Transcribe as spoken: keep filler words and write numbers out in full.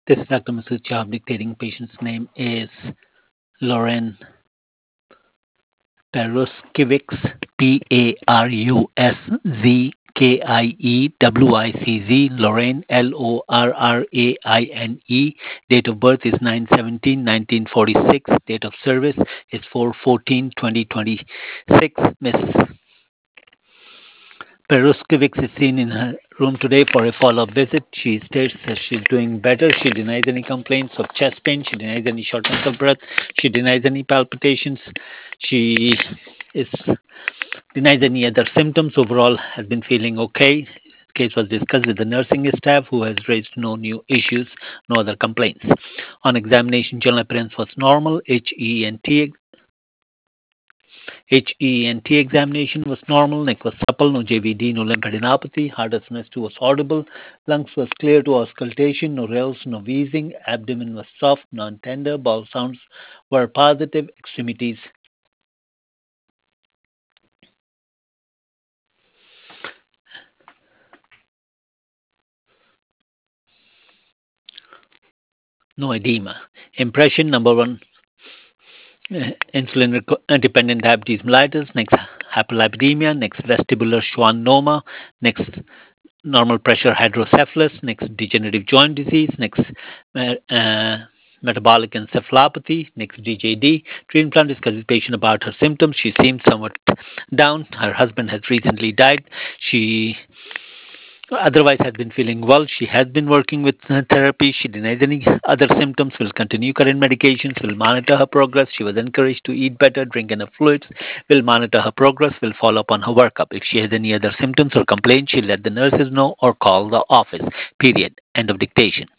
This is Doctor Masood Chahab dictating. Patient's name is Lauren Peruskiewicz, P A R U S Z K I E W I C Z, Lorraine, L O R R A I N E. Date of birth is nine seventeen nineteen forty-six. Date of service is four fourteen twenty twenty-six. Miss Peruskiewicz is seen in her room today for a follow-up visit. She states that she's doing better. She denies any complaints of chest pain. She denies any shortness of breath. She denies any palpitations. She is denies any other symptoms. Overall, has been feeling okay. The case was discussed with the nursing staff, who has raised no new issues, no other complaints. On examination, general appearance was normal. H E N T H E N T examination was normal, neck was supple, no J V D, no lymphadenopathy, heart S N S two was audible, lungs was clear to auscultation, no rales, no wheezing, abdomen was soft, non-tender, bowel sounds were positive, extremities no edema. Impression number one, uh, insulin dependent diabetes mellitus, next hyperlipidemia, next vestibular schwannoma, next normal pressure hydrocephalus, next degenerative joint disease, next uh, uh, metabolic encephalopathy, next D J D. Treatment plan discussed with patient about her symptoms. She seemed somewhat down. Her husband has recently died. She otherwise has been feeling well. She has been working with therapy. She denies any other symptoms, will continue current medications, will monitor her progress. She was encouraged to eat better, drink enough fluids, will monitor her progress, will follow up on her workup. If she has any other symptoms or complaints, she'll let the nurses know or call the office. Period. End of dictation.